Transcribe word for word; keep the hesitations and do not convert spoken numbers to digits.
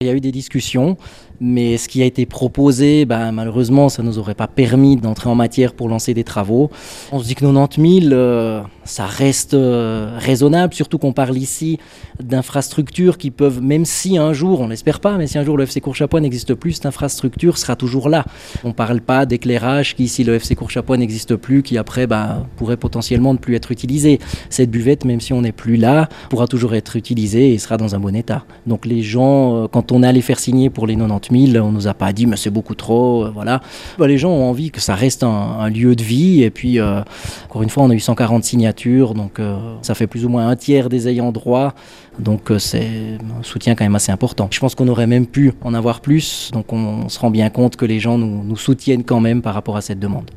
Il y a eu des discussions, mais ce qui a été proposé, ben, malheureusement, ça ne nous aurait pas permis d'entrer en matière pour lancer des travaux. On se dit que quatre-vingt-dix mille, euh, ça reste euh, raisonnable, surtout qu'on parle ici d'infrastructures qui peuvent, même si un jour, on l'espère pas, mais si un jour le F C Courchapois n'existe plus, cette infrastructure sera toujours là. On ne parle pas d'éclairage qui, si le F C Courchapois n'existe plus, qui après ben, pourrait potentiellement ne plus être utilisé. Cette buvette, même si on n'est plus là, pourra toujours être utilisée et sera dans un bon état. Donc les gens, quand on est allé faire signer pour les quatre-vingt-dix mille, on nous a pas dit mais c'est beaucoup trop, euh, voilà. Ben, les gens ont envie que ça reste un, un lieu de vie et puis euh, encore une fois on a eu cent quarante signatures, donc euh, ça fait plus ou moins un tiers des ayants droit, donc euh, c'est un soutien quand même assez important. Je pense qu'on aurait même pu en avoir plus, donc on, on se rend bien compte que les gens nous, nous soutiennent quand même par rapport à cette demande.